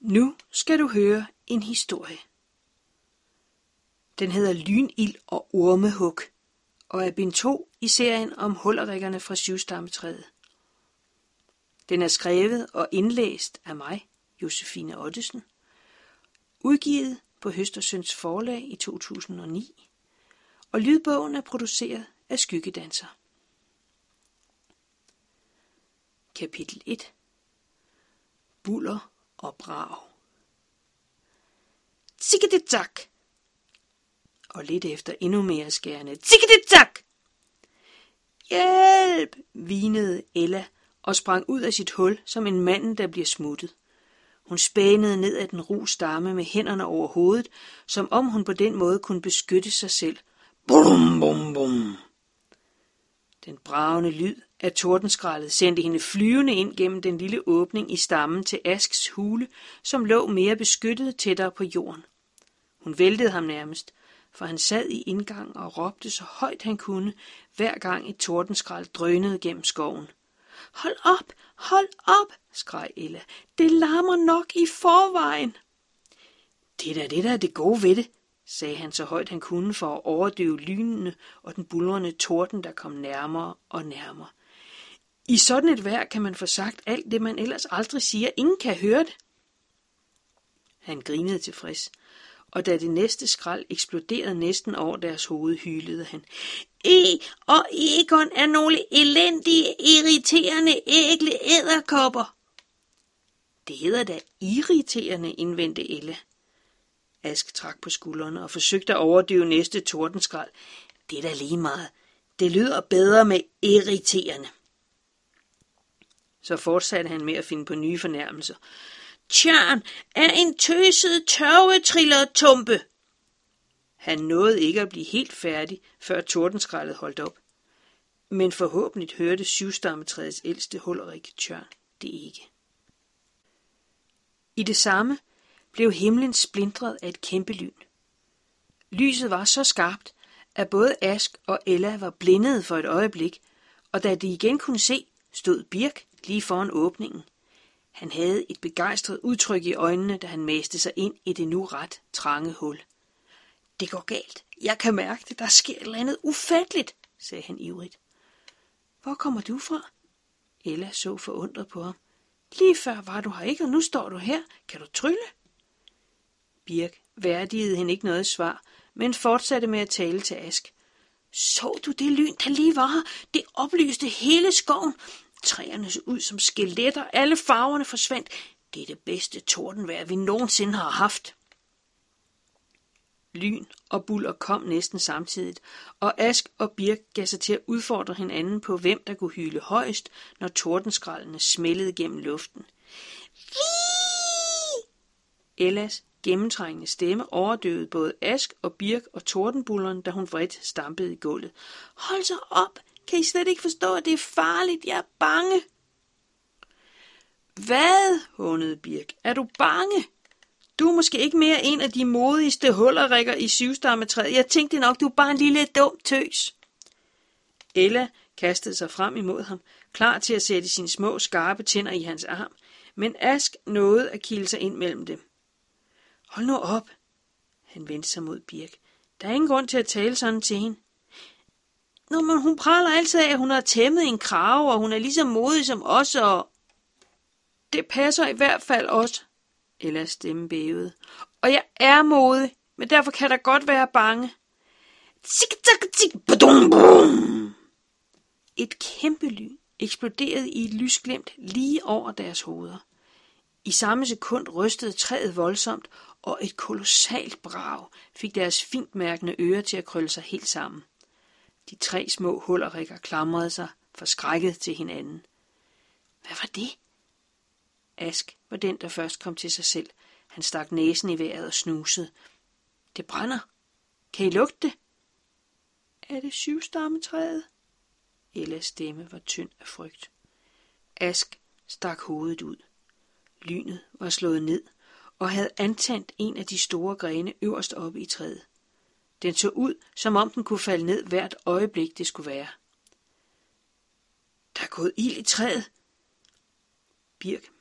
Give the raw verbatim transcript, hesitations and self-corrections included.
Nu skal du høre en historie. Den hedder Lynild og Ormehug, og er bind to i serien om hullerikkerne fra syvstammetræet. Den er skrevet og indlæst af mig, Josefine Ottesen, udgivet på Høstersøns Forlag i to tusind og ni, og lydbogen er produceret af Skyggedanser. Kapitel et. Bulder og brag. Tikkedetak! Og lidt efter endnu mere skærende. Tikkedetak! Hjælp! Hvinede Ella og sprang ud af sit hul som en mand, der bliver smuttet. Hun spænede ned ad den ru stamme med hænderne over hovedet, som om hun på den måde kunne beskytte sig selv. Bum, bum, bum. Den bragende lyd af tordenskraldet sendte hende flyvende ind gennem den lille åbning i stammen til Asks hule, som lå mere beskyttet tættere på jorden. Hun væltede ham nærmest, for han sad i indgangen og råbte så højt han kunne, hver gang et tordenskrald drønede gennem skoven. Hold op, hold op, skreg Ella. Det larmer nok i forvejen. Det er da det, der er det gode ved det, sagde han så højt han kunne for at overdøve lynene og den buldrende torden, der kom nærmere og nærmere. I sådan et vejr kan man få sagt alt det, man ellers aldrig siger. Ingen kan høre det. Han grinede tilfreds, og da det næste skrald eksploderede næsten over deres hoved, hylede han. E og Egon er nogle elendige, irriterende, ægle edderkopper. Det hedder da irriterende, indvendte Ella. Ask trak på skuldrene og forsøgte at overdøve næste tordenskrald. Det er da lige meget. Det lyder bedre med irriterende. Så fortsatte han med at finde på nye fornærmelser. Tjørn er en tøset tørvetriller-tumpe. Han nåede ikke at blive helt færdig, før tordenskraldet holdt op. Men forhåbentlig hørte syvstammetræets ældste hullerik Tjørn det ikke. I det samme blev himlen splintret af et kæmpe lyn. Lyset var så skarpt, at både Ask og Ella var blindede for et øjeblik, og da de igen kunne se, stod Birk lige foran åbningen. Han havde et begejstret udtryk i øjnene, da han mæste sig ind i det nu ret trange hul. Det går galt. Jeg kan mærke det. Der sker et eller andet ufatteligt, sagde han ivrigt. Hvor kommer du fra? Ella så forundret på ham. Lige før var du her ikke, og nu står du her. Kan du trylle? Birk værdigede hende ikke noget svar, men fortsatte med at tale til Ask. Så du det lyn, der lige var her? Det oplyste hele skoven. Træerne så ud som skeletter. Alle farverne forsvandt. Det er det bedste tordenvejr, vi nogensinde har haft. Lyn og bulder kom næsten samtidigt, og Ask og Birk gav sig til at udfordre hinanden på, hvem der kunne hyle højst, når tordenskraldene smældede gennem luften. Vii! Ellas gennemtrængende stemme overdøvede både Ask og Birk og tordenbulleren, da hun vredt stampede i gulvet. Hold så op! Kan I slet ikke forstå, at det er farligt? Jeg er bange. Hvad? Hånede Birk. Er du bange? Du er måske ikke mere en af de modigste hullerikker i syvstammetræet. Jeg tænkte nok, du er bare en lille dum tøs. Ella kastede sig frem imod ham, klar til at sætte sine små skarpe tænder i hans arm, men Ask nåede at kilde sig ind mellem dem. Hold nu op. Han vendte sig mod Birk. Der er ingen grund til at tale sådan til hende. Nå, men hun praler altid af, at hun har tæmmet en krave, og hun er lige så modig som os, og det passer i hvert fald også. Ellas stemme bævede. Og jeg er modig, men derfor kan der godt være bange. Et kæmpe lyn eksploderede i et lysglimt lige over deres hoveder. I samme sekund rystede træet voldsomt, og et kolossalt brag fik deres fintmærkende ører til at krølle sig helt sammen. De tre små hullerikker klamrede sig forskrækket til hinanden. Hvad var det? Ask var den, der først kom til sig selv. Han stak næsen i vejret og snusede. Det brænder. Kan I lugte det? Er det syvstammetræet? Ellas stemme var tynd af frygt. Ask stak hovedet ud. Lynet var slået ned og havde antændt en af de store grene øverst oppe i træet. Den så ud, som om den kunne falde ned hvert øjeblik, det skulle være. Der er gået ild i træet. Birk